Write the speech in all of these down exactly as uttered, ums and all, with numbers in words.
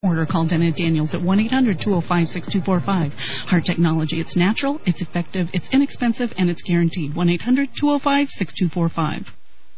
Order, call Dennett Daniels at one eight hundred two oh five six two four five. Heart Technology. It's natural, it's effective, it's inexpensive, and it's guaranteed. one eight hundred two oh five six two four five.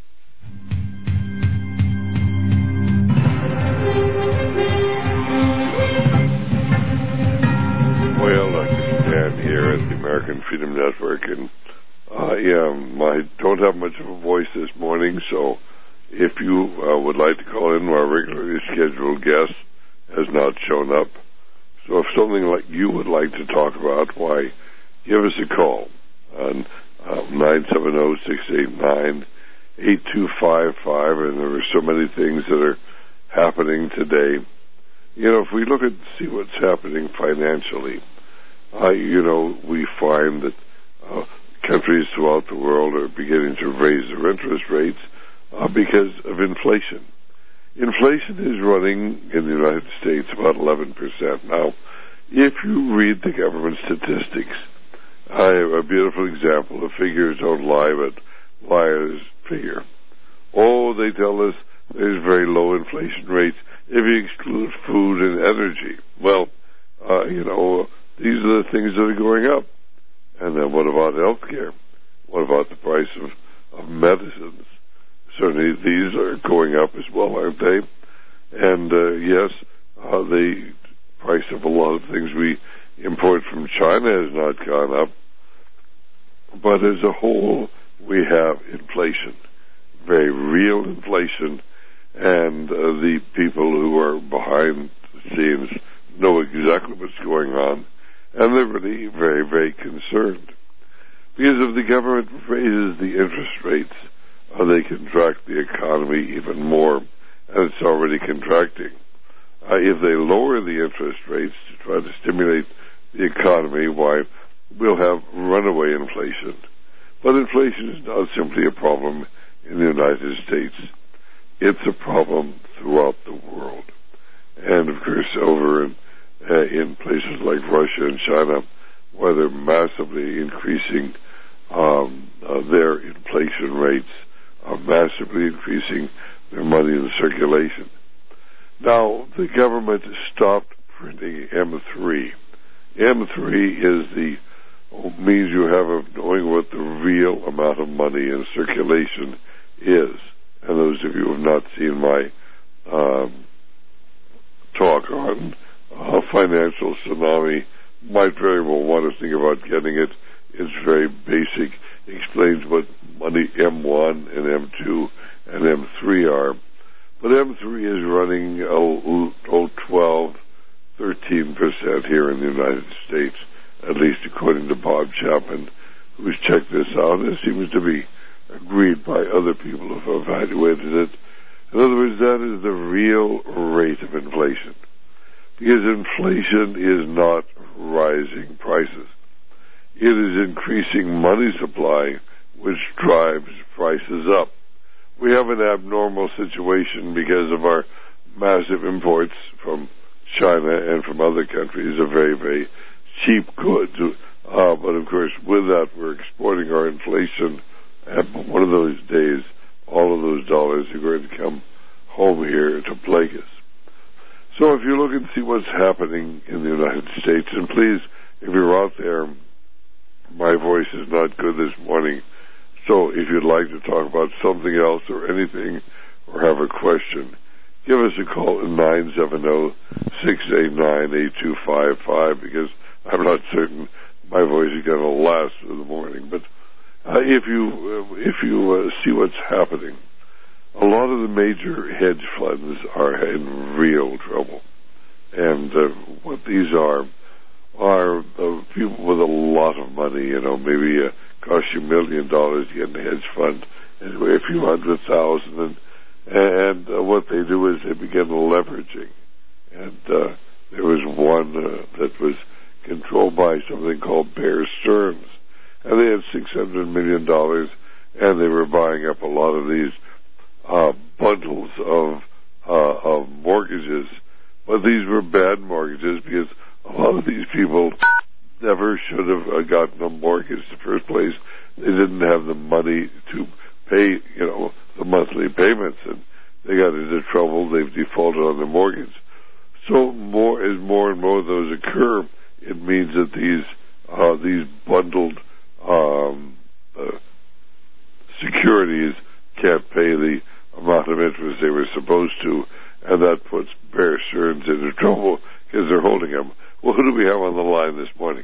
Well, Doctor Dan here at the American Freedom Network, and I, um, I don't have much of a voice this morning, so if you uh, would like to call in, our regularly scheduled guest has not shown up. So if something like you would like to talk about, why, give us a call on uh, nine seven zero, six eight nine, eight two five five, and there are so many things that are happening today. You know, if we look at see what's happening financially, uh, you know, we find that uh, countries throughout the world are beginning to raise their interest rates uh, because of inflation. Inflation is running in the United States about eleven percent. Now, if you read the government statistics, I have a beautiful example. The figures don't lie, but liars figure. Oh, they tell us there's very low inflation rates if you exclude food and energy. Well, uh, you know, these are the things that are going up. And then what about health care? What about the price of, of medicines? Certainly these are going up as well, aren't they? And, uh, yes, uh, the price of a lot of things we import from China has not gone up. But as a whole, we have inflation, very real inflation, and uh, the people who are behind the scenes know exactly what's going on, and they're really very, very concerned. Because if the government raises the interest rates, Uh, they contract the economy even more, and it's already contracting. Uh, if they lower the interest rates to try to stimulate the economy, why, we'll have runaway inflation. But inflation is not simply a problem in the United States. It's a problem throughout the world. And, of course, over in, uh, in places like Russia and China, where they're massively increasing um, uh, their inflation rates, are massively increasing their money in circulation. Now, the government stopped printing M three. M three is the means you have of knowing what the real amount of money in circulation is. And those of you who have not seen my um, talk on uh, financial tsunami might very well want to think about getting it. It's very basic. It explains what money M one and M two and M three are. But M three is running oh, oh, twelve, thirteen percent here in the United States, at least according to Bob Chapman, who's checked this out. It seems to be agreed by other people who have evaluated it. In other words, that is the real rate of inflation. Because inflation is not rising prices. It is increasing money supply, which drives prices up. We have an abnormal situation because of our massive imports from China and from other countries of very, very cheap goods. Uh, but, of course, with that, we're exporting our inflation. And one of those days, all of those dollars are going to come home here to plague us. So if you look and see what's happening in the United States, and please, if you're out there, my voice is not good this morning, so if you'd like to talk about something else or anything or have a question, give us a call at nine seven zero, six eight nine, eight two five five, because I'm not certain my voice is going to last through the morning. But uh, if you uh, if you uh, see what's happening, a lot of the major hedge funds are in real trouble. And uh, what these are are uh, people with a lot of money, you know, maybe it costs you a million dollars to get in a hedge fund, anyway, a few hundred thousand, and, and uh, what they do is they begin leveraging. And uh, there was one uh, that was controlled by something called Bear Stearns, and they had six hundred million dollars, and they were buying up a lot of these uh, bundles of, uh, of mortgages. But these were bad mortgages because a lot of these people never should have uh, gotten a mortgage in the first place. They didn't have the money to pay, you know, the monthly payments, and they got into trouble. They've defaulted on their mortgage. So more as more and more of those occur, it means that these uh, these bundled um, uh, securities can't pay the amount of interest they were supposed to, and that puts Bear Stearns into trouble because they're holding them. Well, who do we have on the line this morning?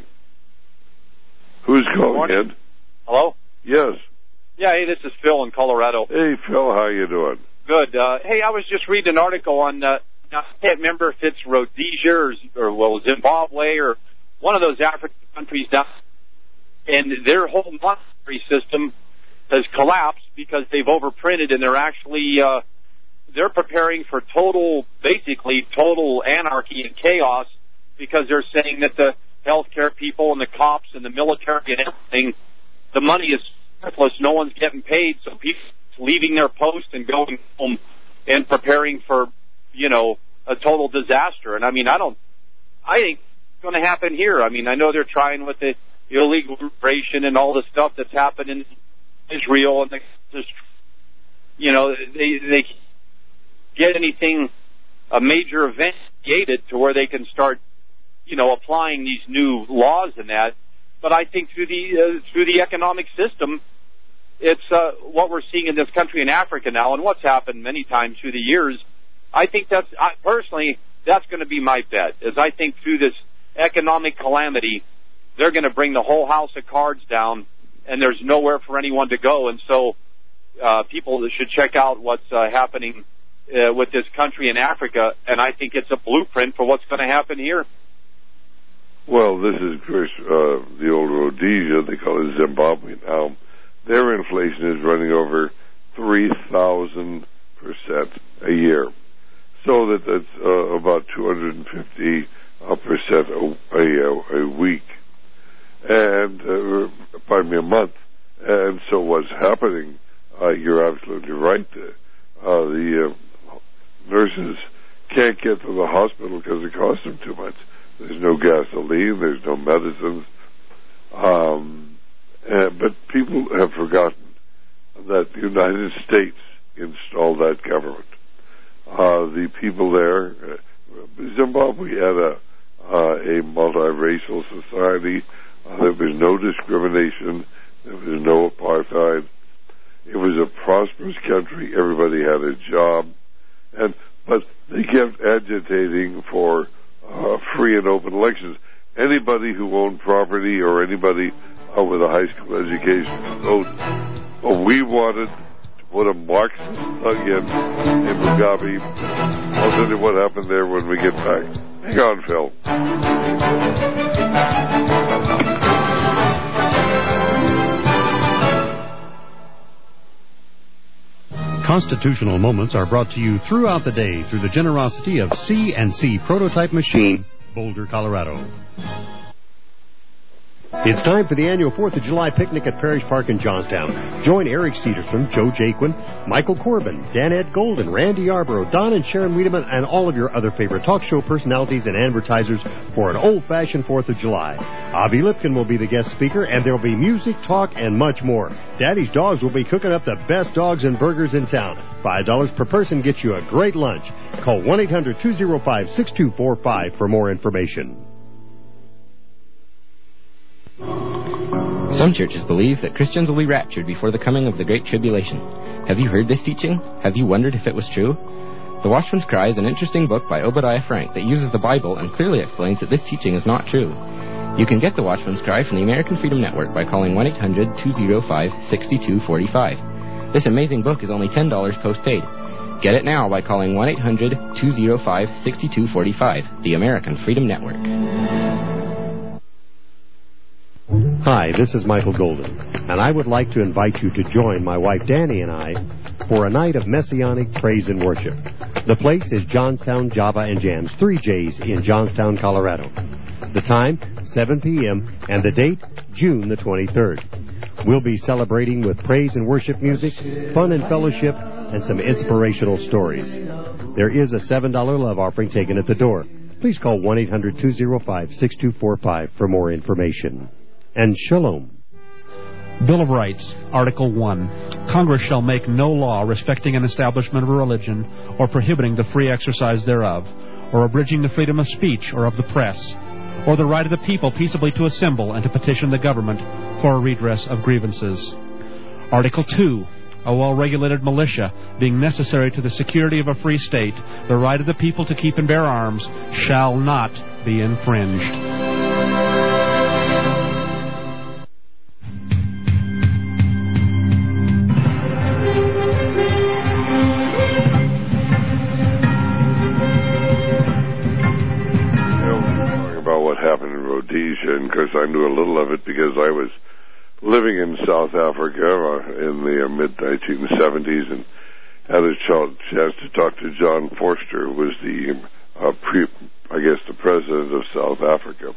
Who's calling in? Hello? Yes. Yeah, hey, this is Phil in Colorado. Hey, Phil, how you doing? Good. Uh, hey, I was just reading an article on, uh, I can't remember if it's Rhodesia or, or well, Zimbabwe or one of those African countries down, and their whole monetary system has collapsed because they've overprinted, and they're actually, uh, they're preparing for total, basically total anarchy and chaos because they're saying that the healthcare people and the cops and the military and everything, the money is worthless. No one's getting paid, so people are leaving their post and going home and preparing for, you know, a total disaster. And I mean, I don't, I think it's going to happen here. I mean, I know they're trying with the illegal immigration and all the stuff that's happened in Israel, and they just, you know, they they get anything, a major event created to where they can start, you know, applying these new laws and that. But I think through the uh, through the economic system, it's uh, what we're seeing in this country in Africa now, and what's happened many times through the years. I think that's I, personally that's going to be my bet. Is I think through this economic calamity, they're going to bring the whole house of cards down, and there's nowhere for anyone to go. And so uh, people should check out what's uh, happening uh, with this country in Africa, and I think it's a blueprint for what's going to happen here. Well, this is, of course, uh, the old Rhodesia. They call it Zimbabwe now. Their inflation is running over three thousand percent a year. So that that's uh, about two hundred fifty percent a, a, a week. And, uh, pardon me, a month. And so what's happening, uh, you're absolutely right. Uh, the uh, nurses can't get to the hospital because it costs them too much. There's no gasoline, there's no medicines. Um, and, but people have forgotten that the United States installed that government. Uh, the people there, uh, Zimbabwe had a, uh, a multiracial society. Uh, there was no discrimination. There was no apartheid. It was a prosperous country. Everybody had a job. And, but they kept agitating for uh, free and open elections. Anybody who owned property or anybody uh, with a high school education could vote. But we wanted to put a Marxist plug in in Mugabe. I'll tell you what happened there when we get back. Hang on, Phil. Constitutional Moments are brought to you throughout the day through the generosity of C and C Prototype Machine, Boulder, Colorado. It's time for the annual fourth of July picnic at Parish Park in Johnstown. Join Eric Steederstrom, Joe Jaquin, Michael Corbin, Dan Ed Golden, Randy Yarborough, Don and Sharon Wiedemann, and all of your other favorite talk show personalities and advertisers for an old-fashioned fourth of July. Avi Lipkin will be the guest speaker, and there will be music, talk, and much more. Daddy's Dogs will be cooking up the best dogs and burgers in town. five dollars per person gets you a great lunch. Call one eight hundred two oh five six two four five for more information. Some churches believe that Christians will be raptured before the coming of the Great Tribulation. Have you heard this teaching? Have you wondered if it was true? The Watchman's Cry is an interesting book by Obadiah Frank that uses the Bible and clearly explains that this teaching is not true. You can get the Watchman's Cry from the American Freedom Network by calling one eight hundred two oh five six two four five. This amazing book is only ten dollars postpaid. Get it now by calling one eight hundred two oh five six two four five, the American Freedom Network. Hi, this is Michael Golden, and I would like to invite you to join my wife Danny and I for a night of messianic praise and worship. The place is Johnstown Java and Jams, three J's in Johnstown, Colorado. The time, seven p.m., and the date, June the twenty-third. We'll be celebrating with praise and worship music, fun and fellowship, and some inspirational stories. There is a seven dollar love offering taken at the door. Please call one eight hundred two oh five six two four five for more information. And shalom. Bill of Rights, Article one. Congress shall make no law respecting an establishment of a religion or prohibiting the free exercise thereof, or abridging the freedom of speech or of the press, or the right of the people peaceably to assemble and to petition the government for a redress of grievances. Article two. A well-regulated militia, being necessary to the security of a free state, the right of the people to keep and bear arms shall not be infringed. Rhodesia, and of course I knew a little of it because I was living in South Africa uh, in the uh, mid nineteen seventies and had a ch- chance to talk to John Forster, who was the, uh, pre- I guess, the president of South Africa.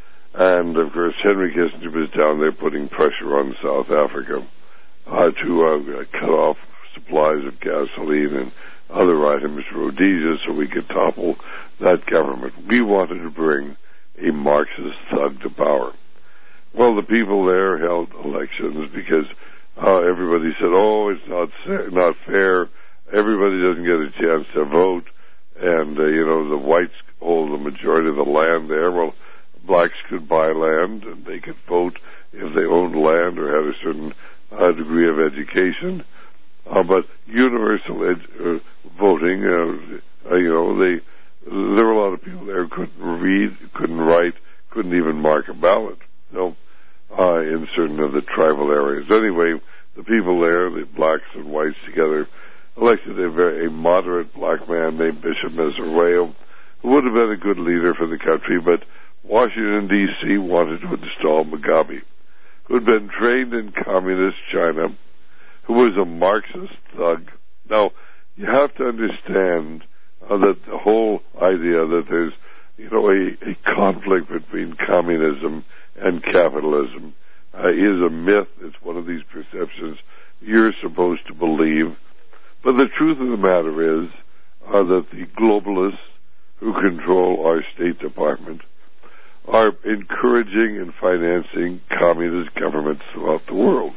And, of course, Henry Kissinger was down there putting pressure on South Africa uh, to uh, cut off supplies of gasoline and other items to Rhodesia so we could topple that government. We wanted to bring a Marxist thug to power. Well, the people there held elections because uh, everybody said, oh, it's not not fair. Everybody doesn't get a chance to vote. And, uh, you know, the whites hold the majority of the land there. Well, blacks could buy land and they could vote if they owned land or had a certain uh, degree of education. Uh, but universal ed- uh, voting, uh, uh, you know, they... There were a lot of people there who couldn't read, couldn't write, couldn't even mark a ballot, you know, uh, in certain of the tribal areas. Anyway, the people there, the blacks and whites together, elected a very a moderate black man named Bishop Meserweo, who would have been a good leader for the country, but Washington, D C wanted to install Mugabe, who had been trained in communist China, who was a Marxist thug. Now, you have to understand Uh, that the whole idea that there's, you know, a, a conflict between communism and capitalism uh, is a myth. It's one of these perceptions you're supposed to believe. But the truth of the matter is uh, that the globalists who control our State Department are encouraging and financing communist governments throughout the world.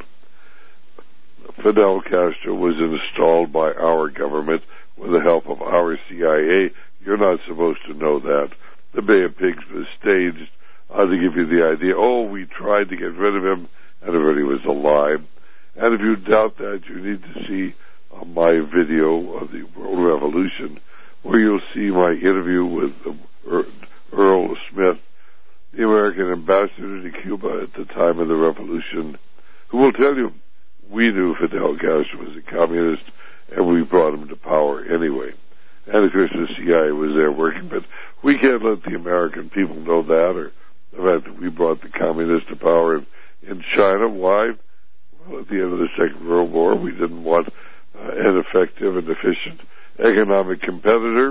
Fidel Castro was installed by our government with the help of our C I A. You're not supposed to know that. The Bay of Pigs was staged uh, to give you the idea, oh, we tried to get rid of him, and everybody was alive. And if you doubt that, you need to see uh, my video of the World Revolution, where you'll see my interview with uh, Earl Smith, the American ambassador to Cuba at the time of the revolution, who will tell you, we knew Fidel Castro was a communist, and we brought him to power anyway. And, of course, the C I A was there working, but we can't let the American people know that, or the fact that we brought the communists to power in, in China. Why? Well, at the end of the Second World War, we didn't want uh, an effective and efficient economic competitor.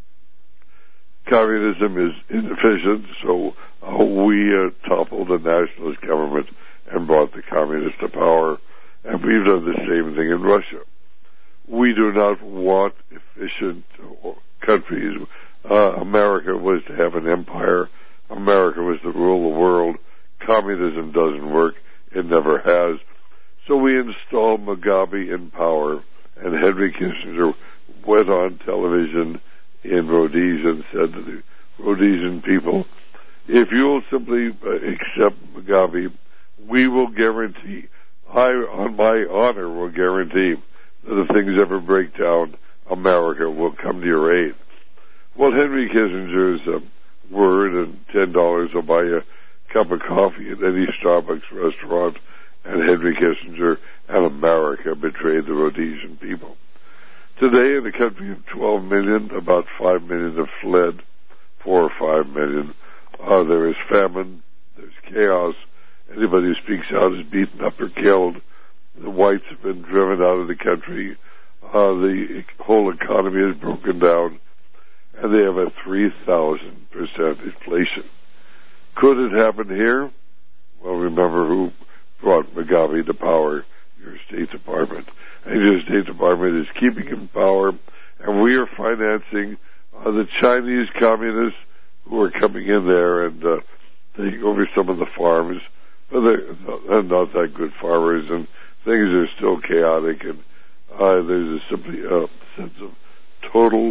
Communism is inefficient, so uh, we uh, toppled the nationalist government and brought the communists to power, and we've done the same thing in Russia. We do not want efficient countries. Uh, America was to have an empire. America was to rule the world. Communism doesn't work. It never has. So we installed Mugabe in power, and Henry Kissinger went on television in Rhodesia and said to the Rhodesian people, if you'll simply accept Mugabe, we will guarantee, I, on my honor, will guarantee that if things ever break down, America will come to your aid. Well, Henry Kissinger's uh, word and ten dollars will buy you a cup of coffee at any Starbucks restaurant, and Henry Kissinger and America betrayed the Rhodesian people. Today, in a country of twelve million, about five million have fled, four or five million. Uh, there is famine, there's chaos. Anybody who speaks out is beaten up or killed. The whites have been driven out of the country. Uh, the whole economy is broken down, and they have a three thousand percent inflation. Could it happen here? Well, remember who brought Mugabe to power? Your State Department. And your State Department is keeping him in power, and we are financing uh, the Chinese communists who are coming in there and uh, taking over some of the farms. But they're not that good farmers, and things are still chaotic, and uh, there's a simply a sense of total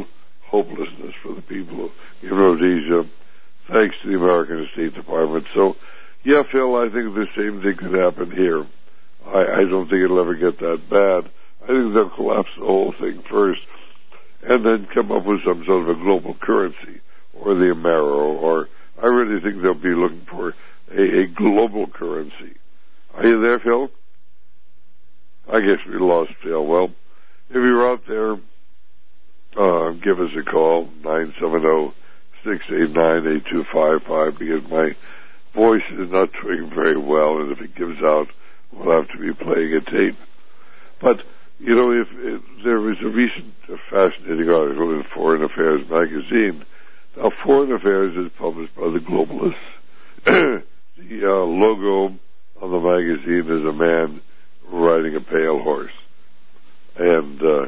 hopelessness for the people in Rhodesia, thanks to the American State Department. So, yeah, Phil, I think the same thing could happen here. I, I don't think it'll ever get that bad. I think they'll collapse the whole thing first and then come up with some sort of a global currency or the Amero, or I really think they'll be looking for a, a global currency. Are you there, Phil? I guess we lost Phil. Well, if you're out there, uh, give us a call, nine seven zero, six eight nine, eight two five five, because my voice is not doing very well, and if it gives out, we'll have to be playing a tape. But, you know, if, if there was a recent uh, fascinating article in Foreign Affairs magazine. Now, Foreign Affairs is published by the globalists. The uh, logo on the magazine is a man riding a pale horse. And, uh,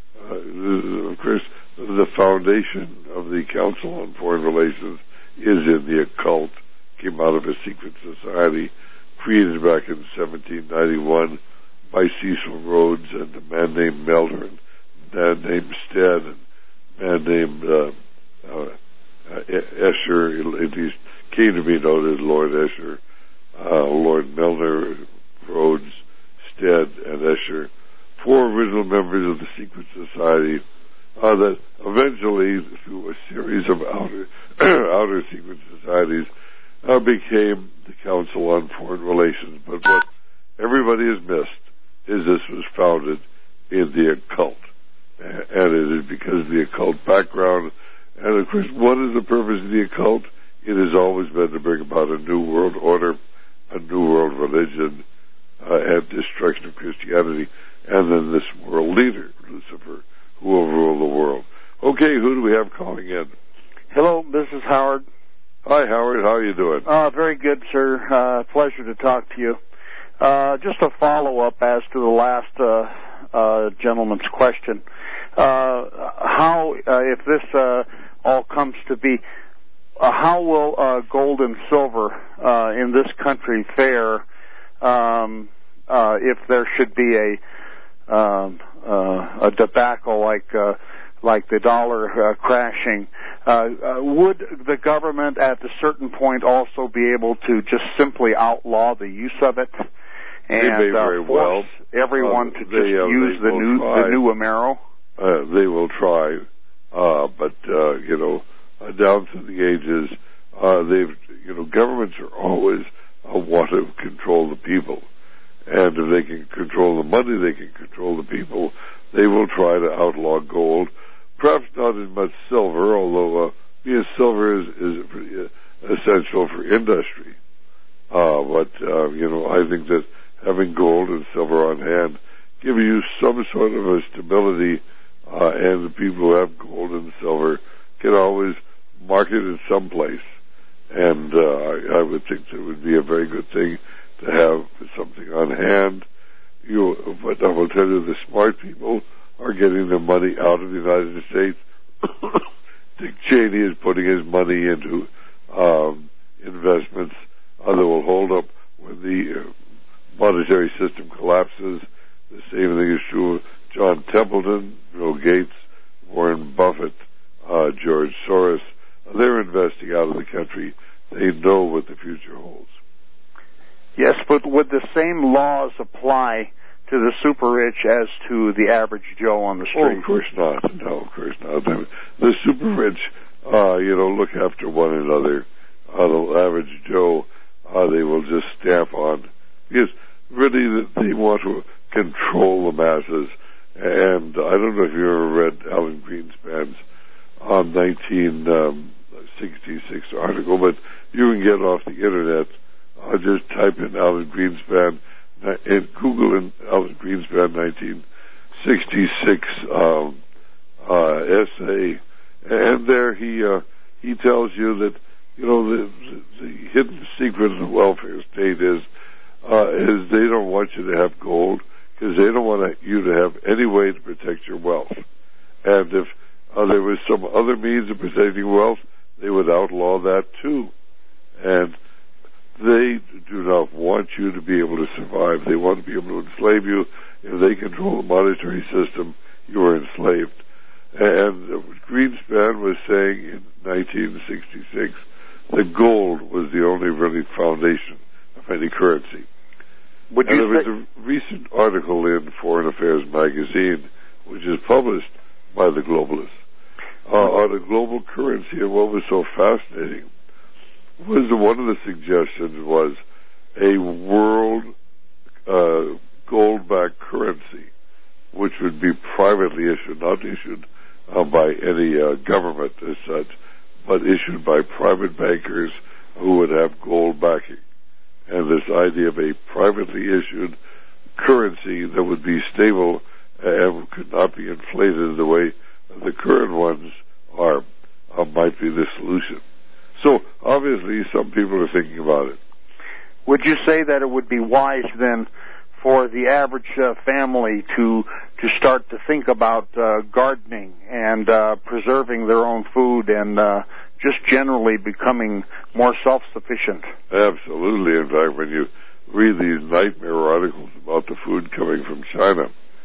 uh, of course, the foundation of the Council on Foreign Relations is in the occult, came out of a secret society created back in seventeen ninety-one by Cecil Rhodes and a man named Melder, and a man named Stead, and a man named uh, uh, uh, Escher, at least came to be known as Lord Escher, uh, Lord Melder, Rhodes, Stead, and Escher, four original members of the secret society uh, that eventually, through a series of outer, outer secret societies, uh, became the Council on Foreign Relations. But what everybody has missed is this was founded in the occult. And it is because of the occult background. And of course, what is the purpose of the occult? It has always been to bring about a new world order, a new world religion, uh, and destruction of Christianity, and then this world leader, Lucifer, who will rule the world. Okay, who do we have calling in? Hello, this is Howard. Hi, Howard. How are you doing? Uh, very good, sir. Uh, pleasure to talk to you. Uh, just a follow-up as to the last uh, uh, gentleman's question. Uh, how, uh, if this uh, all comes to be, uh, how will uh, gold and silver uh, in this country fare um, uh, if there should be a um, uh, a debacle like uh, like the dollar uh, crashing? Uh, uh, would the government at a certain point also be able to just simply outlaw the use of it and they may very uh, force well. everyone uh, to just they, uh, use the new try. the new Amero? Uh, they will try, uh, but uh, you know, uh, down through the ages, uh, they've you know, governments are always uh, want to control the people, and if they can control the money, they can control the people. They will try to outlaw gold. Perhaps not as much silver, although uh, because silver is, is pretty, uh, essential for industry. Uh, but, uh, you know, I think that having gold and silver on hand give you some sort of a stability, uh, and the people who have gold and silver can always market it someplace. And uh, I, I would think that would be a very good thing to have something on hand. You, but I will tell you, the smart people are getting their money out of the United States. Dick Cheney is putting his money into um, investments uh, that will hold up when the uh, monetary system collapses. The same thing is true of John Templeton, Bill Gates, Warren Buffett, uh, George Soros. Uh, they're investing out of the country. They know what the future holds. Yes, but would the same laws apply to the super rich as to the average Joe on the street? Oh, of course not. No, of course not. The super rich, uh, you know, look after one another. Uh, the average Joe, uh, they will just stamp on. Because really they want to control the masses. And I don't know if you ever read Alan Greenspan's uh, nineteen sixty-six article, but you can get off the Internet. Uh, just type in Alan Greenspan and Google in Alan Greenspan nineteen sixty-six um, uh, essay, and there he uh, he tells you that you know the, the, the hidden secret of the welfare state is uh, is they don't want you to have gold because they don't want you to have any way to protect your wealth, and if uh, there was some other means of protecting wealth, they would outlaw that too, and they do not want you to be able to survive. They want to be able to enslave you. If they control the monetary system, you are enslaved. And Greenspan was saying in nineteen sixty-six that gold was the only really foundation of any currency. Would and you there say- was a recent article in Foreign Affairs magazine, which is published by the globalists, uh, on a global currency. And what was so fascinating was that one of the suggestions was a world uh, gold-backed currency, which would be privately issued, not issued uh, by any uh, government as such, but issued by private bankers who would have gold backing. And this idea of a privately issued currency that would be stable and could not be inflated the way the current ones are uh, might be the solution. So obviously some people are thinking about it. Would you say that it would be wise then for the average uh, family to to start to think about uh, gardening and uh, preserving their own food and uh, just generally becoming more self-sufficient? Absolutely. In fact, when you read these nightmare articles about the food coming from China,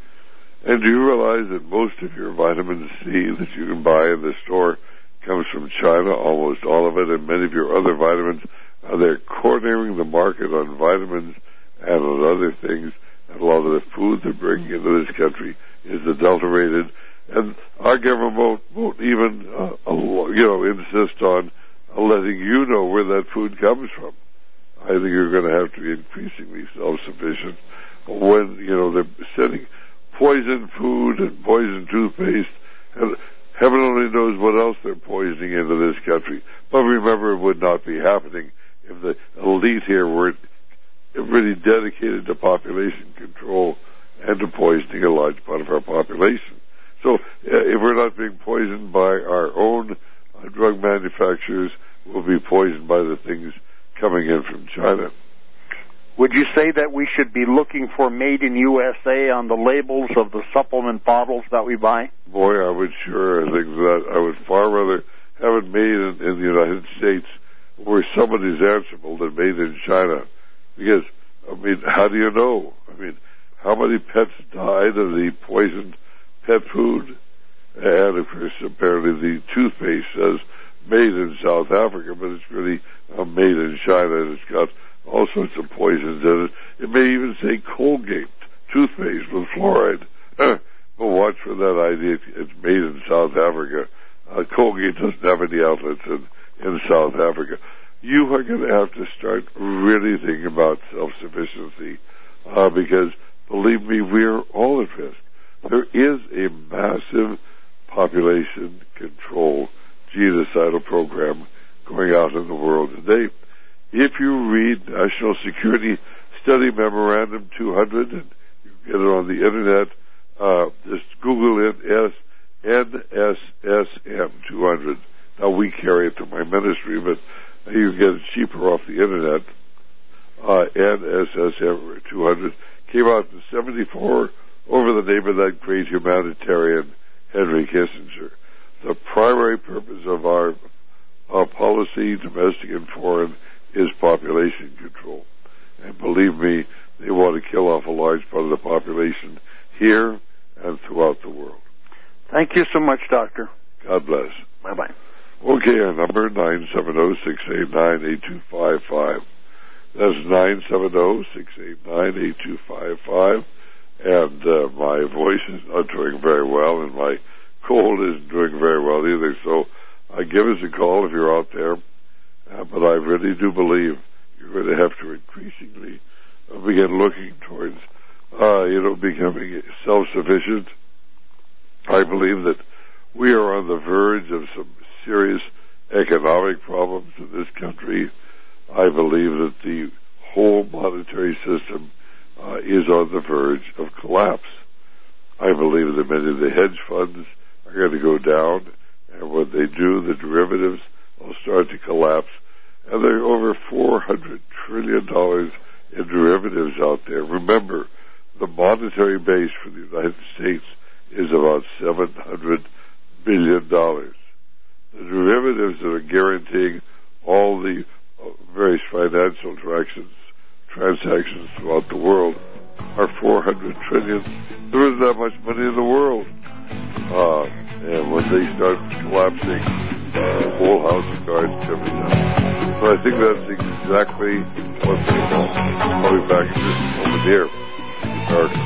and do you realize that most of your vitamin C that you can buy in the store comes from China, almost all of it, and many of your other vitamins, uh, they're cornering the market on vitamins and on other things, and a lot of the food they're bringing into this country is adulterated, and our government won't, won't even, uh, you know, insist on uh, letting you know where that food comes from. I think you're going to have to be increasingly self-sufficient when, you know, they're sending poison food and poison toothpaste, and heaven only knows what else they're poisoning into this country. But remember, it would not be happening if the elite here were really dedicated to population control and to poisoning a large part of our population. So uh, if we're not being poisoned by our own uh, drug manufacturers, we'll be poisoned by the things coming in from China. Would you say that we should be looking for made in U S A on the labels of the supplement bottles that we buy? Boy, I would sure think that. I would far rather have it made in, in the United States where somebody's answerable than made in China. Because, I mean, how do you know? I mean, how many pets died of the poisoned pet food? And, of course, apparently the toothpaste says made in South Africa, but it's really uh, made in China, and it's got all sorts of poisons in it. It may even say Colgate toothpaste with fluoride. But watch for that idea. It's made in South Africa. Uh, Colgate doesn't have any outlets in, in South Africa. You are going to have to start really thinking about self-sufficiency uh, because, believe me, we're all at risk. There is a massive population control genocidal program going out in the world today. If you read National Security Study Memorandum two hundred, and you get it on the Internet, uh, just Google it, N S S M two hundred. Now, we carry it to my ministry, but you can get it cheaper off the Internet. Uh, N S S M two hundred came out in seventy-four over the name of that great humanitarian, Henry Kissinger. The primary purpose of our uh, policy, domestic and foreign, is population control. And believe me, they want to kill off a large part of the population here and throughout the world. Thank you so much, Doctor. God bless. Bye-bye. Okay, our number, nine seven zero, six eight nine, eight two five five. That's nine seven zero, six eight nine, eight two five five. And uh, my voice is not doing very well, and my cold isn't doing very well either. So uh, give us a call if you're out there. Uh, but I really do believe you're going to have to increasingly uh, begin looking towards, uh, you know, becoming self-sufficient. I believe that we are on the verge of some serious economic problems in this country. I believe that the whole monetary system uh, is on the verge of collapse. I believe that many of the hedge funds are going to go down, and when they do, the derivatives will start to collapse. And there are over four hundred trillion dollars in derivatives out there. Remember, the monetary base for the United States is about seven hundred billion dollars. The derivatives that are guaranteeing all the various financial transactions, transactions throughout the world are four hundred trillion dollars. There isn't that much money in the world. Uh, And when they start collapsing, the whole house of cards coming down. So I think that's exactly what's involved. I'll be back in just a moment here. American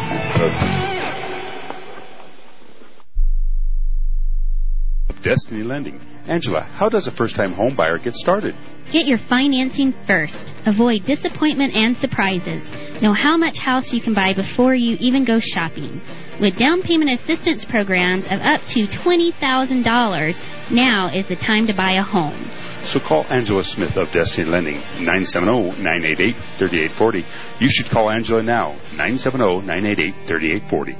Destiny Lending. Angela, how does a first-time home buyer get started? Get your financing first. Avoid disappointment and surprises. Know how much house you can buy before you even go shopping. With down payment assistance programs of up to twenty thousand dollars, now is the time to buy a home. So call Angela Smith of Destiny Lending, nine seven zero, nine eight eight, three eight four zero. You should call Angela now, nine seven zero, nine eight eight, three eight four zero.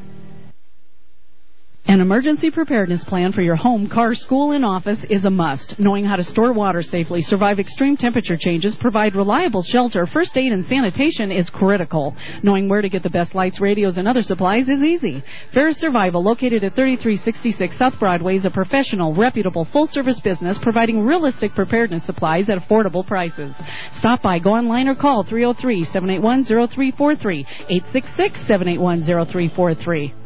An emergency preparedness plan for your home, car, school, and office is a must. Knowing how to store water safely, survive extreme temperature changes, provide reliable shelter, first aid, and sanitation is critical. Knowing where to get the best lights, radios, and other supplies is easy. Ferris Survival, located at thirty-three sixty-six South Broadway, is a professional, reputable, full-service business providing realistic preparedness supplies at affordable prices. Stop by, go online, or call three oh three, seven eight one, oh three four three, eight six six, seven eight one, oh three four three.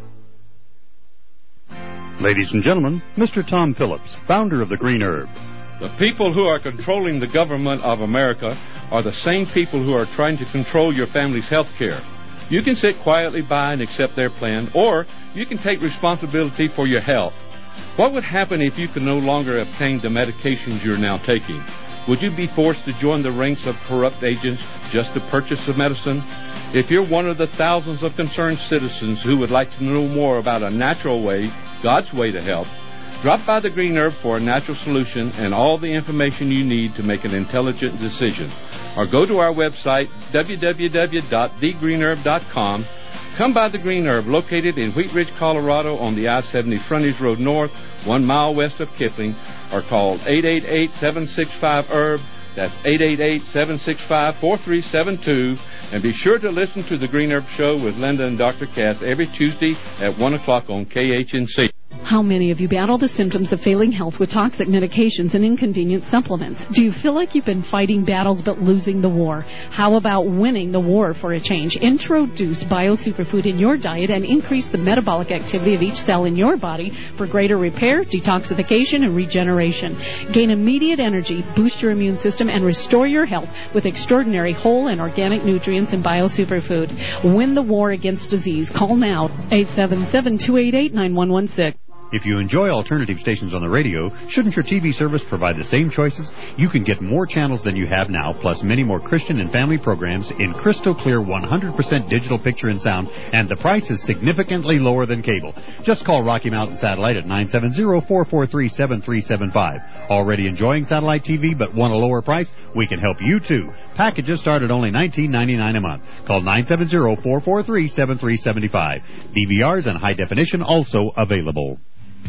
Ladies and gentlemen, Mister Tom Phillips, founder of the Green Herb. The people who are controlling the government of America are the same people who are trying to control your family's health care. You can sit quietly by and accept their plan, or you can take responsibility for your health. What would happen if you could no longer obtain the medications you're now taking? Would you be forced to join the ranks of corrupt agents just to purchase the medicine? If you're one of the thousands of concerned citizens who would like to know more about a natural way, God's way to help, drop by the Green Herb for a natural solution and all the information you need to make an intelligent decision. Or go to our website, w w w dot the green herb dot com. Come by the Green Herb, located in Wheat Ridge, Colorado, on the I seventy Frontage Road North, one mile west of Kipling, or call eight eight eight, seven six five, herb. That's eight eight eight, seven six five, four three seven two. And be sure to listen to the Green Herb Show with Linda and Doctor Cass every Tuesday at one o'clock on K H N C. How many of you battle the symptoms of failing health with toxic medications and inconvenient supplements? Do you feel like you've been fighting battles but losing the war? How about winning the war for a change? Introduce BioSuperfood in your diet and increase the metabolic activity of each cell in your body for greater repair, detoxification, and regeneration. Gain immediate energy, boost your immune system, and restore your health with extraordinary whole and organic nutrients in BioSuperfood. Win the war against disease. Call now, eight seven seven, two eight eight, nine one one six. If you enjoy alternative stations on the radio, shouldn't your T V service provide the same choices? You can get more channels than you have now, plus many more Christian and family programs in crystal clear one hundred percent digital picture and sound, and the price is significantly lower than cable. Just call Rocky Mountain Satellite at nine seven zero, four four three, seven three seven five. Already enjoying satellite T V but want a lower price? We can help you too. Packages start at only nineteen ninety-nine a month. Call nine seven zero, four four three, seven three seven five. D V Rs and high definition also available.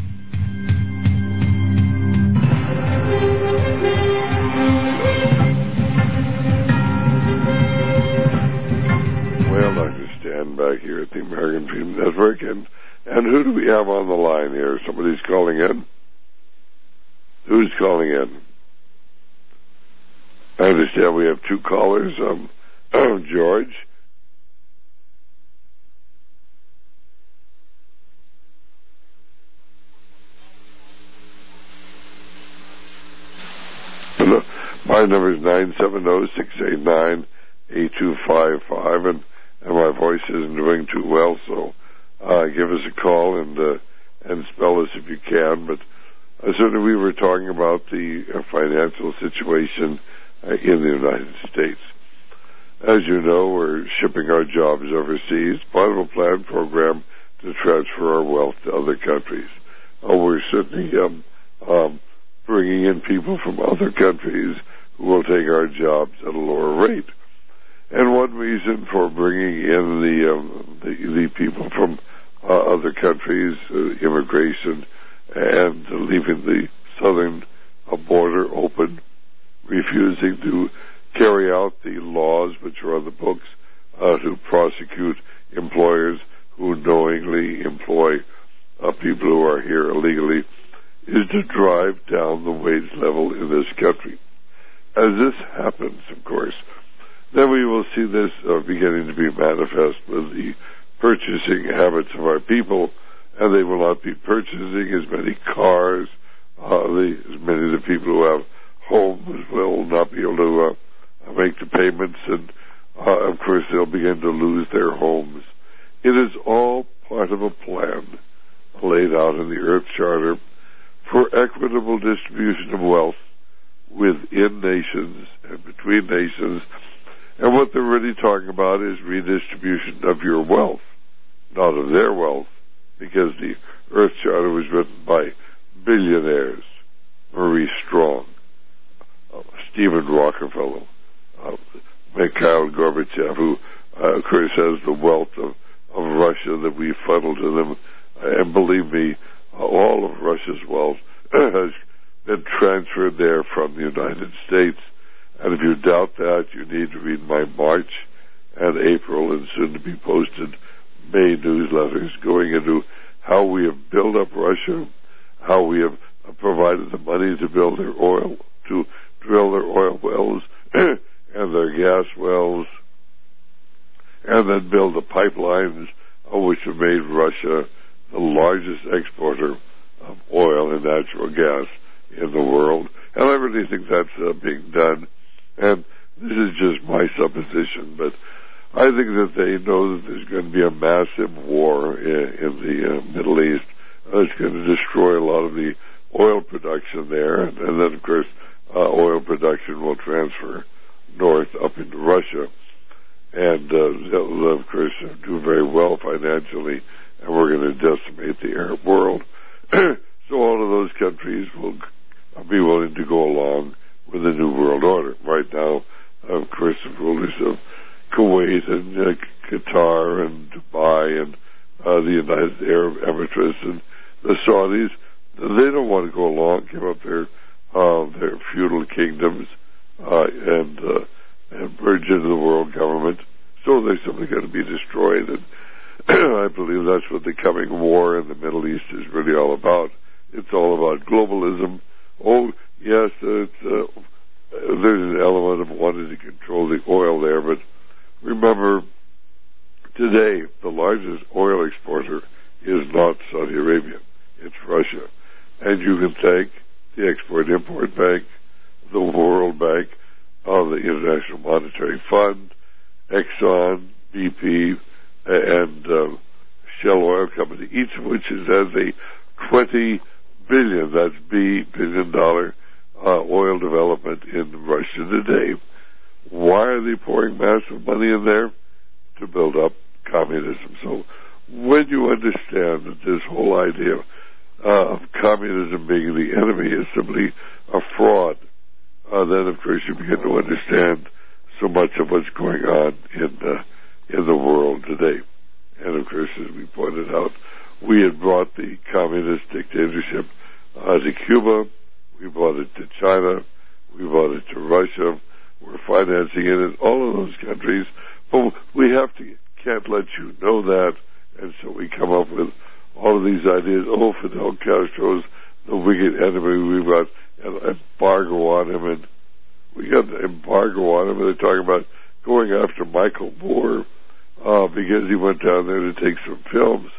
Well, Doctor Stan back here at the American Freedom Network, and, and who do we have on the line here? Somebody's calling in? Who's calling in? I understand we have two callers. Um, George. Hello. My number is nine seven zero, six eight nine, eight two five five, and, and my voice isn't doing too well, so uh, give us a call and uh, and spell us if you can. But uh, certainly we were talking about the uh, financial situation uh, in the United States. As you know, we're shipping our jobs overseas, part of a planned program to transfer our wealth to other countries. Uh, we're certainly um, um, bringing in people from other countries who will take our jobs at a lower rate. And one reason for bringing in the um, the, the people from uh, other countries, uh, immigration, and uh, leaving the southern uh, border open, refusing to carry out the laws which are on the books uh, to prosecute employers who knowingly employ uh, people who are here illegally, is to drive down the wage level in this country. As this happens, of course, then we will see this uh, beginning to be manifest with the purchasing habits of our people and they will not be purchasing as many cars. Uh, the, as many of the people who have homes will not be able to uh, make the payments, and uh, of course they'll begin to lose their homes. It is all part of a plan laid out in the Earth Charter for equitable distribution of wealth within nations and between nations. And what they're really talking about is redistribution of your wealth, not of their wealth, because the Earth Charter was written by billionaires, Maurice Strong, uh, Stephen Rockefeller, uh, Mikhail Gorbachev, who, uh, of course, has the wealth of, of Russia that we funnel to them. And believe me, uh, all of Russia's wealth has been transferred there from the United States. And if you doubt that, you need to read my March and April and soon to be posted May newsletters going into how we have built up Russia, how we have provided the money to build their oil, to drill their oil wells and their gas wells, and then build the pipelines which have made Russia the largest exporter of oil and natural gas in the world. And I really think that's uh, being done. And this is just my supposition, but I think that they know that there's going to be a massive war in, in the uh, Middle East. Uh, it's going to destroy a lot of the oil production there, and, and then, of course, uh, oil production will transfer north up into Russia. And uh, they'll, of course, do very well financially, and we're going to decimate the Arab world. So all of those countries will be willing to go along with the New World Order. Right now, of course, the rulers of Kuwait and uh, Qatar and Dubai and uh, the United Arab Emirates and the Saudis, they don't want to go along, give up their uh, their feudal kingdoms uh, and uh, and merge into the world government. So they're simply going to be destroyed. And I believe that's what the coming war in the Middle East is really all about. It's all about globalism. Oh, yes, it's, uh, there's an element of wanting to control the oil there, but remember, today, the largest oil exporter is not Saudi Arabia. It's Russia. And you can take the Export-Import Bank, the World Bank, uh, the International Monetary Fund, Exxon, B P, and uh, Shell Oil Company, each of which has a twenty billion, that's B, billion dollar uh, oil development in Russia today. Why are they pouring massive money in there? To build up communism. So when you understand that this whole idea uh, of communism being the enemy is simply a fraud, uh, then of course you begin to understand so much of what's going on in uh, in the world today. And of course, as we pointed out, we had brought the communist dictatorship uh, to Cuba, we brought it to China, we brought it to Russia, we're financing it in all of those countries, but we have to, can't let you know that, and so we come up with all of these ideas. Oh, Fidel Castro's the wicked enemy, we've got an embargo on him, and we got an embargo on him, and they're talking about going after Michael Moore uh, because he went down there to take some films.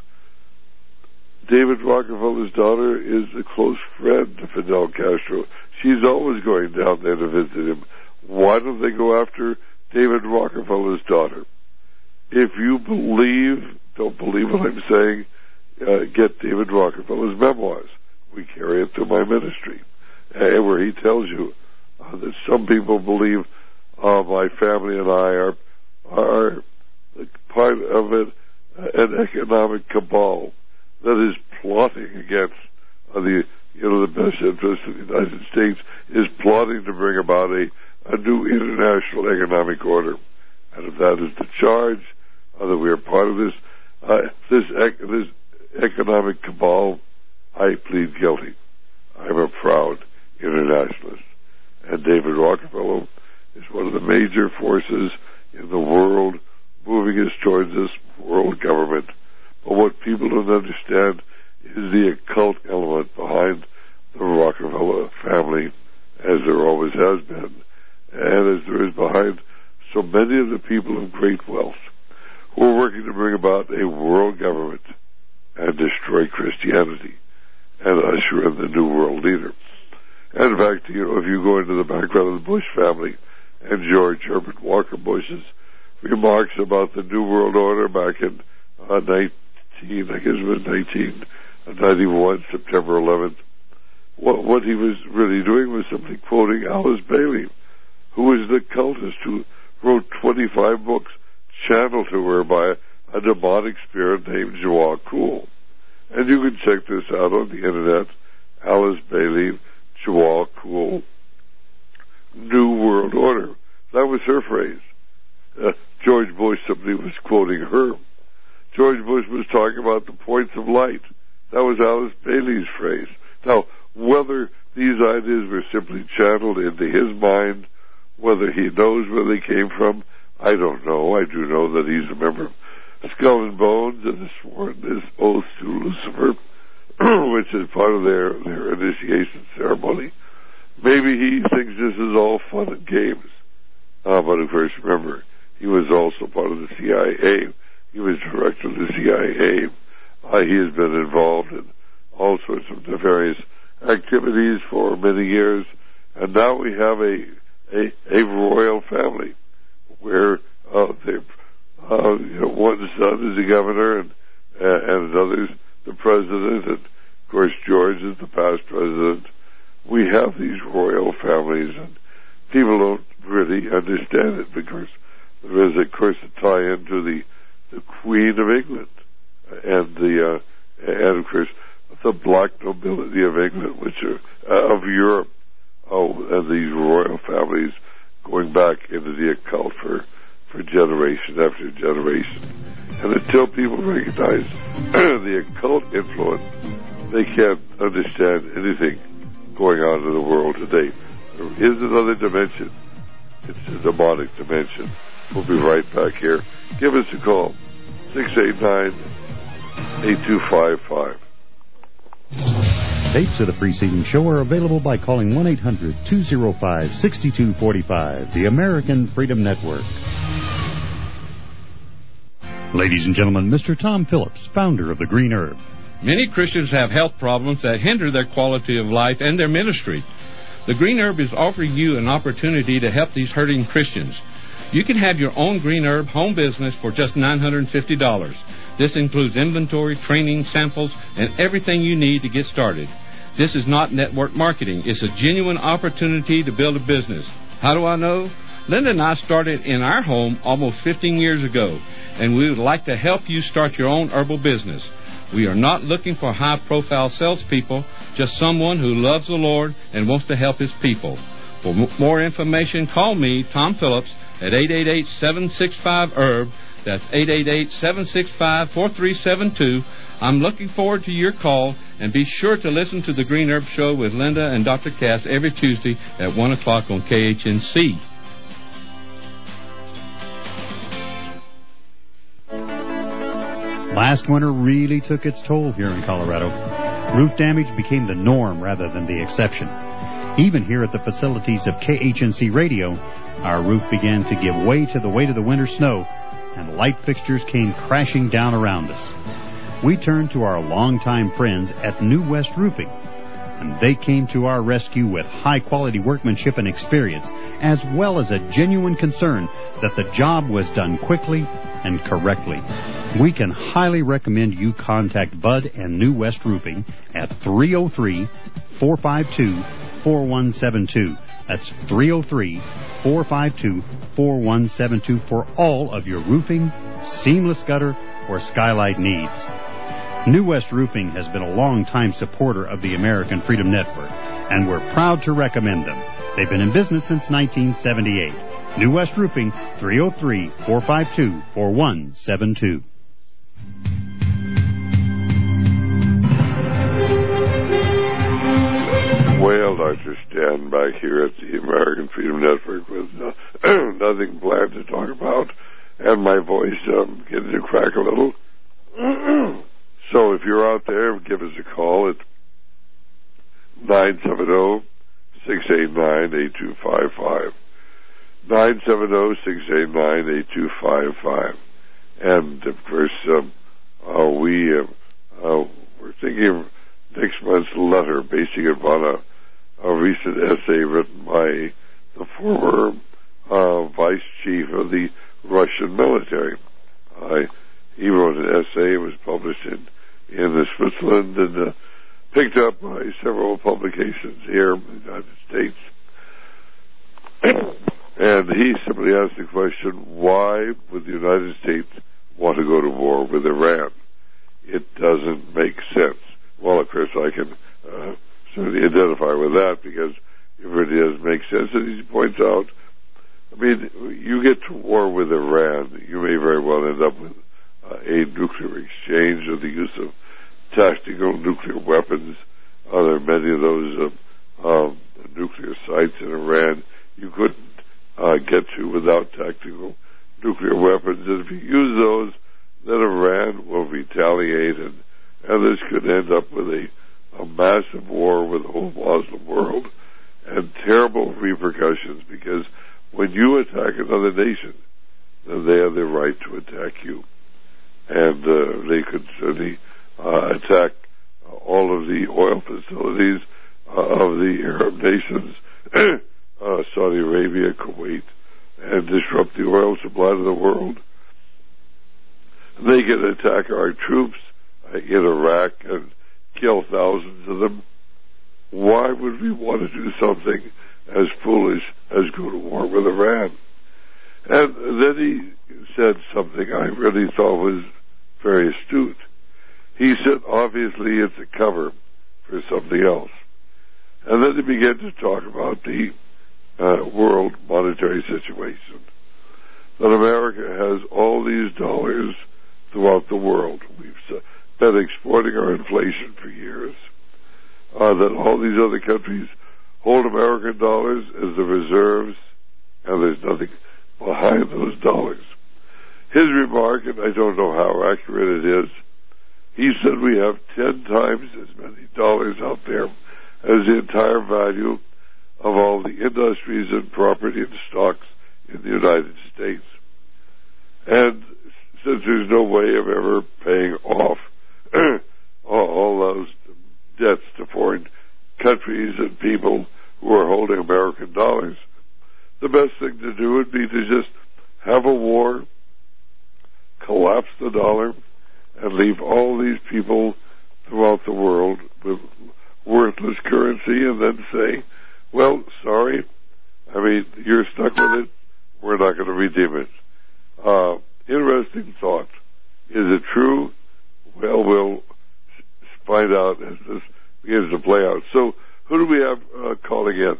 David Rockefeller's daughter is a close friend to Fidel Castro. She's always going down there to visit him. Why don't they go after David Rockefeller's daughter? If you believe, don't believe what I'm saying, uh, get David Rockefeller's memoirs. We carry it to my ministry, uh, where he tells you uh, that some people believe uh, my family and I are are part of it, uh, an economic cabal that is plotting against uh, the you know the best interest of the United States, is plotting to bring about a, a new international economic order. And if that is the charge, uh, that we are part of this uh, this ec- this economic cabal, I plead guilty. I'm a proud internationalist. And David Rockefeller is one of the major forces in the world moving us towards this world government. But what people don't understand is the occult element behind the Rockefeller family, as there always has been, and as there is behind so many of the people of great wealth who are working to bring about a world government and destroy Christianity and usher in the New World Leader. And in fact, you know, if you go into the background of the Bush family and George Herbert Walker Bush's remarks about the New World Order back in uh, nineteen, I guess it was nineteen ninety-one, September eleventh, what, what he was really doing was simply quoting Alice Bailey, who was the cultist who wrote twenty-five books channeled to her by a demonic spirit named Joao Cool. And you can check this out on the internet, Alice Bailey, Joao Cool, New World Order. That was her phrase. Uh, George Bush simply was quoting her. George Bush was talking about the points of light. That was Alice Bailey's phrase. Now, whether these ideas were simply channeled into his mind, whether he knows where they came from, I don't know. I do know that he's a member of Skull and Bones and has sworn this oath to Lucifer, which is part of their, their initiation ceremony. Maybe he thinks this is all fun and games. Uh, but of course, remember, he was also part of the C I A. He was director of the C I A. Uh, he has been involved in all sorts of nefarious activities for many years. And now we have a, a, a royal family where uh, they've Uh, you know, one son is the governor, and uh, and another's the president, and of course George is the past president. We have these royal families, and people don't really understand it because there is, of course, a tie into the the Queen of England and the uh, and of course the black nobility of England, which are uh, of Europe. Oh, and these royal families going back into the occult for. for generation after generation. And until people recognize the occult influence, they can't understand anything going on in the world today. There is another dimension. It's a demonic dimension. We'll be right back here. Give us a call, six eight nine, eight two five five. Tapes of the preceding show are available by calling one eight hundred, two oh five, six two four five, the American Freedom Network. Ladies and gentlemen, Mister Tom Phillips, founder of the Green Herb. Many Christians have health problems that hinder their quality of life and their ministry. The Green Herb is offering you an opportunity to help these hurting Christians. You can have your own Green Herb home business for just nine hundred fifty dollars. This includes inventory, training, samples, and everything you need to get started. This is not network marketing. It's a genuine opportunity to build a business. How do I know? Linda and I started in our home almost fifteen years ago, and we would like to help you start your own herbal business. We are not looking for high-profile salespeople, just someone who loves the Lord and wants to help his people. For m- more information, call me, Tom Phillips, at eight eight eight, seven six five, herb. That's eight eight eight, seven six five, four three seven two. I'm looking forward to your call, and be sure to listen to the Green Herb Show with Linda and Doctor Cass every Tuesday at one o'clock on K H N C. Last winter really took its toll here in Colorado. Roof damage became the norm rather than the exception. Even here at the facilities of K H N C Radio, our roof began to give way to the weight of the winter snow, and light fixtures came crashing down around us. We turned to our longtime friends at New West Roofing, and they came to our rescue with high-quality workmanship and experience, as well as a genuine concern that the job was done quickly and correctly. We can highly recommend you contact Bud and New West Roofing at three oh three, four five two, four one seven two. That's three oh three, four five two, four one seven two for all of your roofing, seamless gutter, or skylight needs. New West Roofing has been a long-time supporter of the American Freedom Network, and we're proud to recommend them. They've been in business since nineteen seventy-eight. New West Roofing, three oh three, four five two, four one seven two. Well, Doctor Stan back here at the American Freedom Network with uh, nothing planned to talk about, and my voice um, getting to crack a little. So if you're out there, give us a call at nine seven zero, six eight nine, eight two five five. nine seven zero, six eight nine, eight two five five. And, of course, um, uh, we uh, uh, we're thinking of next month's letter, basing it upon a, a recent essay written by the former uh, vice chief of the Russian military. Uh, he wrote an essay. It was published in, in Switzerland and uh, picked up by several publications here in the United States. And he simply asked the question, why would the United States want to go to war with Iran? It doesn't make sense. Well, of course, I can uh, certainly identify with that, because it really does make sense. And he points out, I mean, you get to war with Iran, you may very well end up with uh, a nuclear exchange or the use of tactical nuclear weapons. Uh, there are many of those uh, um, nuclear sites in Iran you couldn't uh, get to without tactical nuclear weapons. And if you use those, then Iran will retaliate, and, and this could end up with a, a massive war with the whole Muslim world and terrible repercussions, because when you attack another nation, then they have the right to attack you. And uh, they could certainly uh, attack uh, all of the oil facilities uh, of the Arab nations, uh, Saudi Arabia, Kuwait, and disrupt the oil supply to the world. They can attack our troops uh, in Iraq and kill thousands of them. Why would we want to do something as foolish as go to war with Iran? And then he said something I really thought was very astute. He said, obviously it's a cover for something else. And then he began to talk about the uh, world monetary situation. That America has all these dollars throughout the world. We've been exporting our inflation for years. Uh, that all these other countries hold American dollars as the reserves, and there's nothing behind those dollars. His remark, and I don't know how accurate it is, he said we have ten times as many dollars out there as the entire value of all the industries and property and stocks in the United States. And since there's no way of ever paying off all those debts to foreign countries and people who are holding American dollars, the best thing to do would be to just have a war, collapse the dollar, and leave all these people throughout the world with worthless currency, and then say, well, sorry, I mean, you're stuck with it, we're not going to redeem it. Uh, interesting thought. Is it true? Well, we'll find out as this begins to play out. So, who do we have uh, calling in?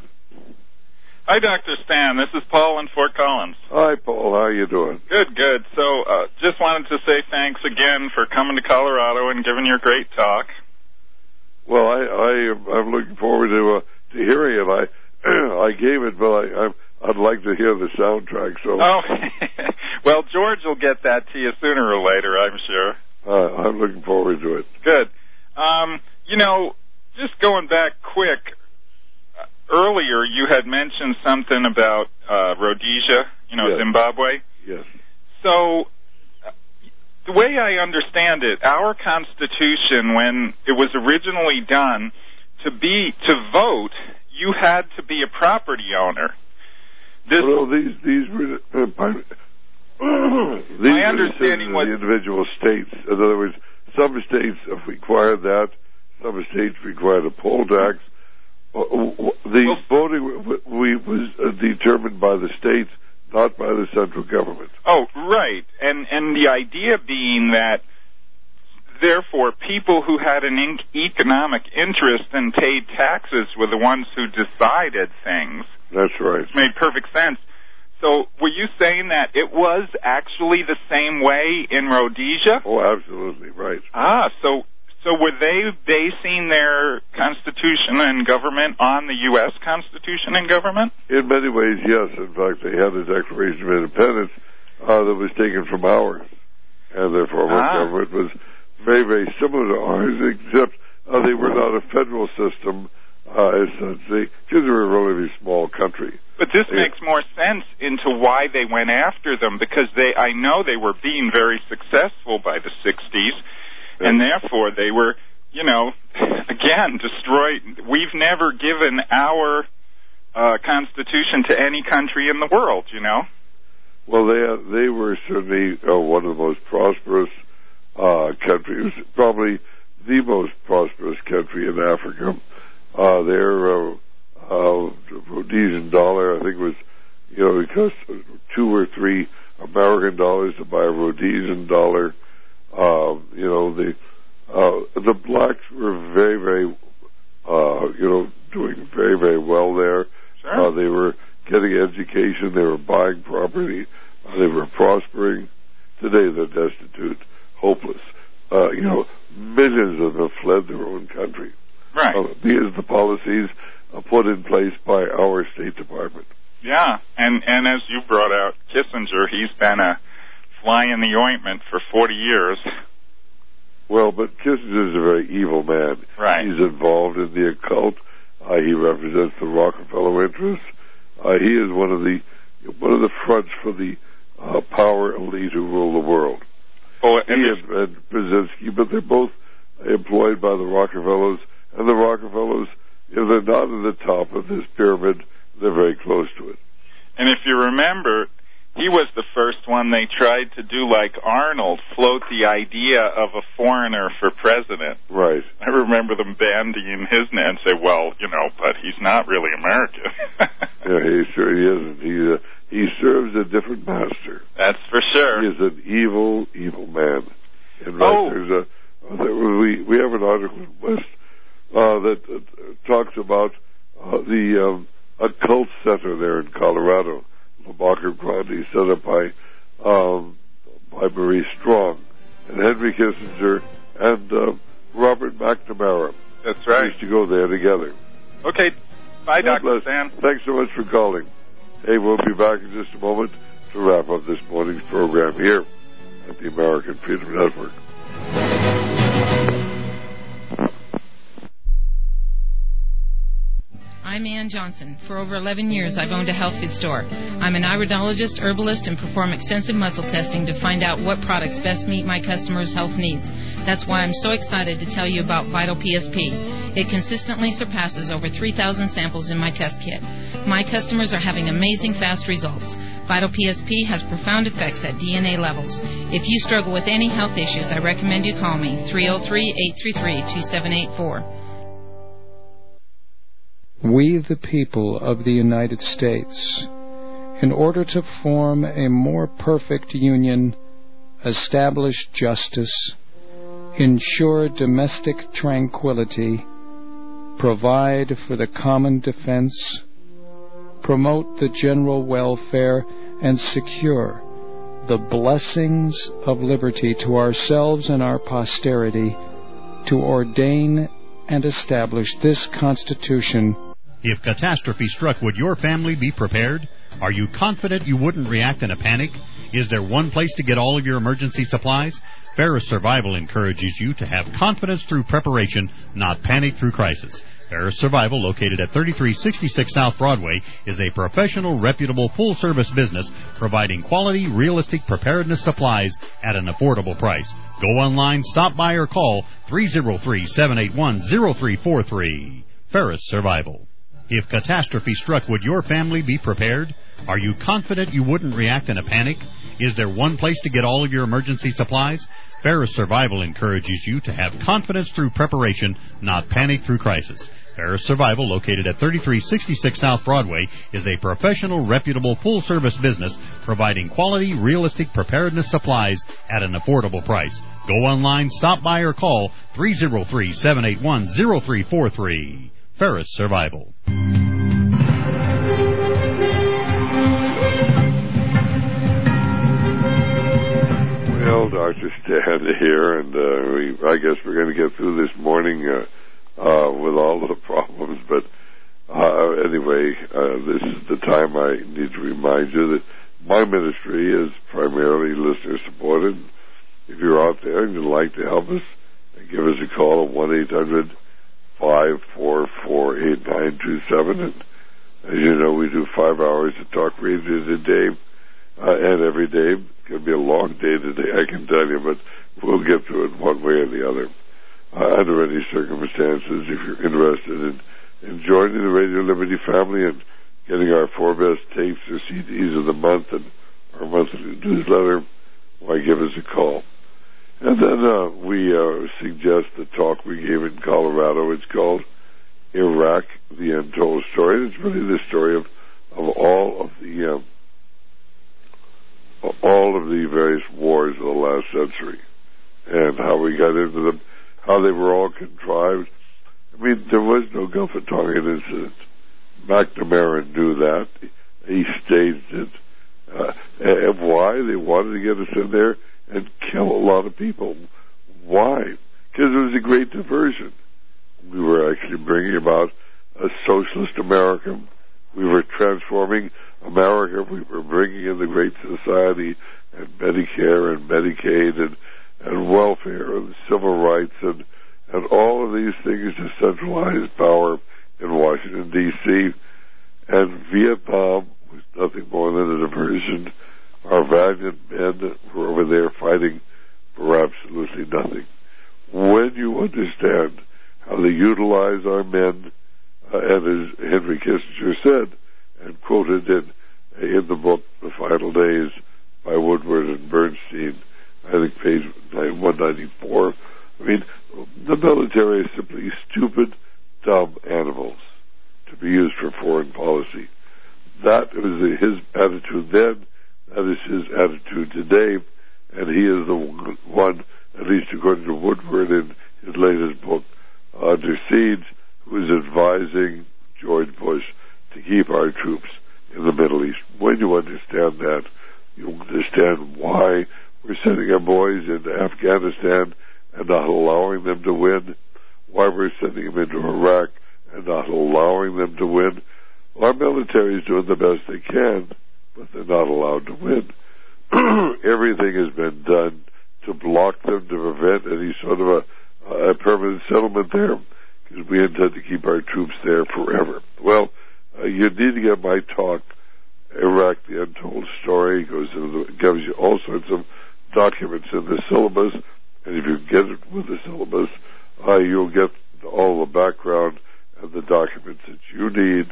Hi, Doctor Stan. This is Paul in Fort Collins. Hi, Paul. How are you doing? Good, good. So, uh, just wanted to say thanks again for coming to Colorado and giving your great talk. Well, I, I, I'm looking forward to uh, to hearing it. I I gave it, but I, I'm, I'd like to hear the soundtrack. So, oh, well, George will get that to you sooner or later, I'm sure. Uh, I'm looking forward to it. Good. Um, you know, just going back quick, uh, earlier you had mentioned something about uh, Rhodesia, you know, yes. Zimbabwe. Yes. So, uh, the way I understand it, our Constitution, when it was originally done, to be to vote, you had to be a property owner. This, well, these these were uh, pardon, these my understanding was the individual states. In other words, some states have required that. Some states require the poll tax. The well, voting we was uh, determined by the states, not by the central government. Oh, right. And and the idea being that, therefore, people who had an in- economic interest and paid taxes were the ones who decided things. That's right. It made perfect sense. So were you saying that it was actually the same way in Rhodesia? Oh, absolutely, right. Ah, so so were they basing their constitution and government on the U S Constitution and government? In many ways, yes. In fact, they had a Declaration of Independence uh, that was taken from ours. And therefore, our ah. government was very, very similar to ours, except uh, they were not a federal system uh, as such, because they were a relatively small country. But this they, makes more sense into why they went after them, because they, I know they were being very successful by the sixties, and therefore they were, you know, again, destroyed. We've never given our uh, Constitution to any country in the world, you know. Well, they uh, they were certainly uh, one of the most prosperous uh, countries, probably the most prosperous country in Africa. Uh, their uh, uh, Rhodesian dollar, I think, was, you know, it cost two or three American dollars to buy a Rhodesian dollar. Uh, you know, the uh, the blacks were very, very, uh, you know, doing very, very well there. Sure. Uh, they were getting education. They were buying property. Uh, they were prospering. Today, they're destitute, hopeless. Uh, you know, millions of them have fled their own country. Right. Uh, because the policies are put in place by our State Department. Yeah, and and as you brought out, Kissinger, he's been a fly in the ointment for forty years. Well, but Kissinger's a very evil man. Right. He's involved in the occult. Uh, he represents the Rockefeller interests. Uh, he is one of the one of the fronts for the uh, power elite who rule the world. Oh, he and, and Brzezinski, but they're both employed by the Rockefellers, and the Rockefellers, if they're not at the top of this pyramid, they're very close to it. And if you remember, he was the first one they tried to do like Arnold, float the idea of a foreigner for president. Right. I remember them bandying his name and say, well, you know, but he's not really American. Yeah, he sure he isn't. He, uh, he serves a different master. That's for sure. He is an evil, evil man. And right, oh. there's a, there, we, we have an article in West uh, that uh, talks about uh, the um, occult center there in Colorado, Lubbock Grande, set up by um, by Marie Strong and Henry Kissinger and uh, Robert McNamara. That's right. We used to go there together. Okay. Bye, God Doctor bless. Stan. Thanks so much for calling. Hey, we'll be back in just a moment to wrap up this morning's program here at the American Freedom Network. I'm Ann Johnson. For over eleven years, I've owned a health food store. I'm an iridologist, herbalist, and perform extensive muscle testing to find out what products best meet my customers' health needs. That's why I'm so excited to tell you about Vital P S P. It consistently surpasses over three thousand samples in my test kit. My customers are having amazing fast results. Vital P S P has profound effects at D N A levels. If you struggle with any health issues, I recommend you call me, three oh three, eight three three, two seven eight four. We, the people of the United States, in order to form a more perfect union, establish justice, ensure domestic tranquility, provide for the common defense, promote the general welfare, and secure the blessings of liberty to ourselves and our posterity, to ordain and establish this Constitution. If catastrophe struck, would your family be prepared? Are you confident you wouldn't react in a panic? Is there one place to get all of your emergency supplies? Ferris Survival encourages you to have confidence through preparation, not panic through crisis. Ferris Survival, located at thirty-three sixty-six South Broadway, is a professional, reputable, full-service business providing quality, realistic preparedness supplies at an affordable price. Go online, stop by, or call three oh three, seven eight one, oh three four three. Ferris Survival. If catastrophe struck, would your family be prepared? Are you confident you wouldn't react in a panic? Is there one place to get all of your emergency supplies? Ferris Survival encourages you to have confidence through preparation, not panic through crisis. Ferris Survival, located at thirty-three sixty-six South Broadway, is a professional, reputable, full-service business providing quality, realistic preparedness supplies at an affordable price. Go online, stop by, or call three oh three, seven eight one, oh three four three. Ferris Survival. Well, Doctor Stan here, and uh, we, I guess we're going to get through this morning uh, uh, with all of the problems. But uh, anyway, uh, this is the time I need to remind you that my ministry is primarily listener-supported. If you're out there and you'd like to help us, give us a call at one eight hundred, five four four, eight nine two seven. And as you know, we do five hours of talk radio a day. uh, and every day. It's going to be a long day today, I can tell you, but we'll get through it one way or the other. Uh, under any circumstances, if you're interested in, in joining the Radio Liberty family and getting our four best tapes or C Ds of the month and our monthly newsletter, why give us a call. And then uh, we uh, suggest the talk we gave in Colorado. It's called Iraq, the Untold Story. It's really the story of, of all of the um, all of the various wars of the last century and how we got into them, how they were all contrived. I mean, there was no Gulf of Tonkin incident. McNamara knew that. He staged it. Uh, and why? They wanted to get us in there and kill a lot of people. Why? Because it was a great diversion. We were actually bringing about a socialist America. We were transforming America. We were bringing in the Great Society and Medicare and Medicaid and, and welfare and civil rights and, and all of these things to centralize power in Washington, D C And Vietnam was nothing more than a diversion. Our valiant men were over there fighting for absolutely nothing. When you understand how they utilize our men, uh, and as Henry Kissinger said, and quoted in, in the book, The Final Days, by Woodward and Bernstein, I think page one ninety-four, I mean, the military is simply stupid, dumb animals to be used for foreign policy. That was his attitude then. That is his attitude today, and he is the one, at least according to Woodward in his latest book, Under Siege, who is advising George Bush to keep our troops in the Middle East. When you understand that, you understand why we're sending our boys into Afghanistan and not allowing them to win, why we're sending them into Iraq and not allowing them to win. Well, our military is doing the best they can, but they're not allowed to win. Everything has been done to block them, to prevent any sort of a, a permanent settlement there, because we intend to keep our troops there forever. Well, uh, you need to get my talk, Iraq, the Untold Story. It goes into the, gives you all sorts of documents in the syllabus, and if you get it with the syllabus, uh, you'll get all the background and the documents that you need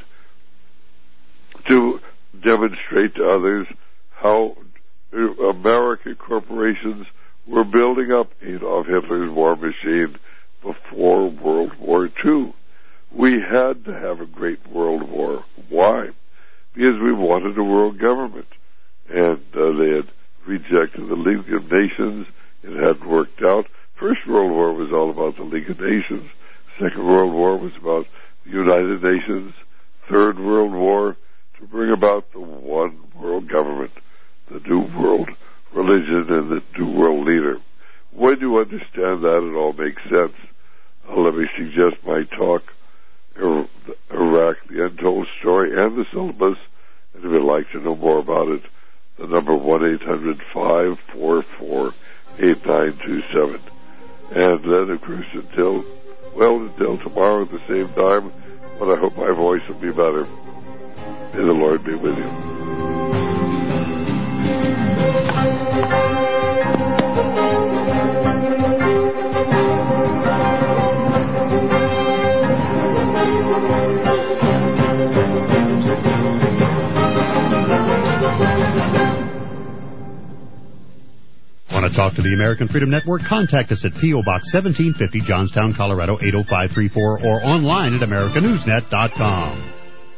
to demonstrate to others how American corporations were building up Adolf Hitler's war machine before World War Two. We had to have a great world war. Why? Because we wanted a world government. And uh, they had rejected the League of Nations. It hadn't worked out. First World War was all about the League of Nations. Second World War was about the United Nations. Third World War to bring about the one world government, the new world religion, and the new world leader. When you understand that, it all makes sense. Uh, let me suggest my talk, Iraq, the Untold Story, and the syllabus. And if you'd like to know more about it, the number one eight hundred five four four eight nine two seven. And then, of course, until, well, until tomorrow at the same time, when I hope my voice will be better. May the Lord be with you. Want to talk to the American Freedom Network? Contact us at P O. Box seventeen fifty, Johnstown, Colorado eight oh five three four, or online at America News Net dot com.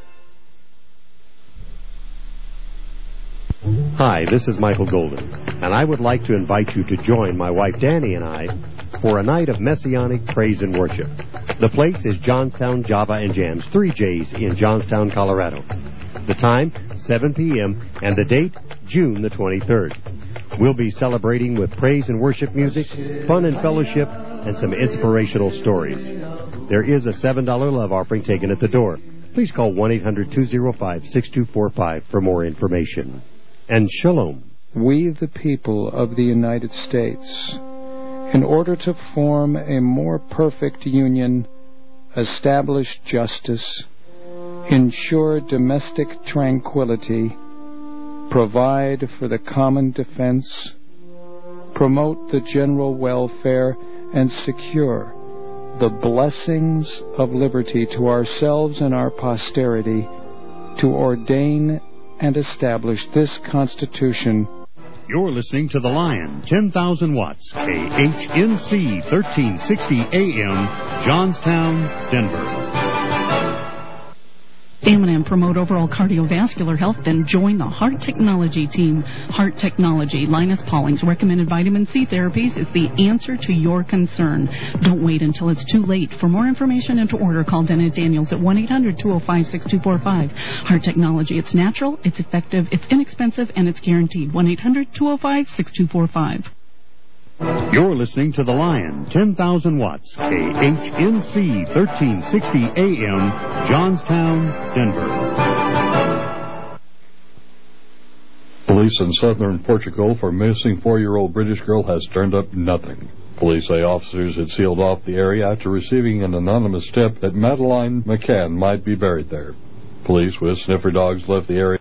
Hi, this is Michael Golden, and I would like to invite you to join my wife Danny and I for a night of Messianic praise and worship. The place is Johnstown Java and Jams, three J's in Johnstown, Colorado. The time, seven p.m., and the date, June the twenty-third. We'll be celebrating with praise and worship music, fun and fellowship, and some inspirational stories. There is a seven dollar love offering taken at the door. Please call one eight hundred two oh five six two four five for more information. And shalom. We, the people of the United States, in order to form a more perfect union, establish justice, ensure domestic tranquility, provide for the common defense, promote the general welfare, and secure the blessings of liberty to ourselves and our posterity, to ordain and establish this Constitution. You're listening to The Lion, ten thousand watts, K H N C, thirteen sixty A M, Johnstown, Denver. Stamina and promote overall cardiovascular health, then join the Heart Technology team. Heart Technology, Linus Pauling's recommended vitamin C therapies is the answer to your concern. Don't wait until it's too late. For more information and to order, call Dennis Daniels at one eight hundred two oh five six two four five. Heart Technology, it's natural, it's effective, it's inexpensive, and it's guaranteed. one eight hundred two oh five six two four five. You're listening to The Lion, ten thousand watts, K H N C, thirteen sixty A M, Johnstown, Denver. Police in southern Portugal for missing four-year-old British girl has turned up nothing. Police say officers had sealed off the area after receiving an anonymous tip that Madeline McCann might be buried there. Police with sniffer dogs left the area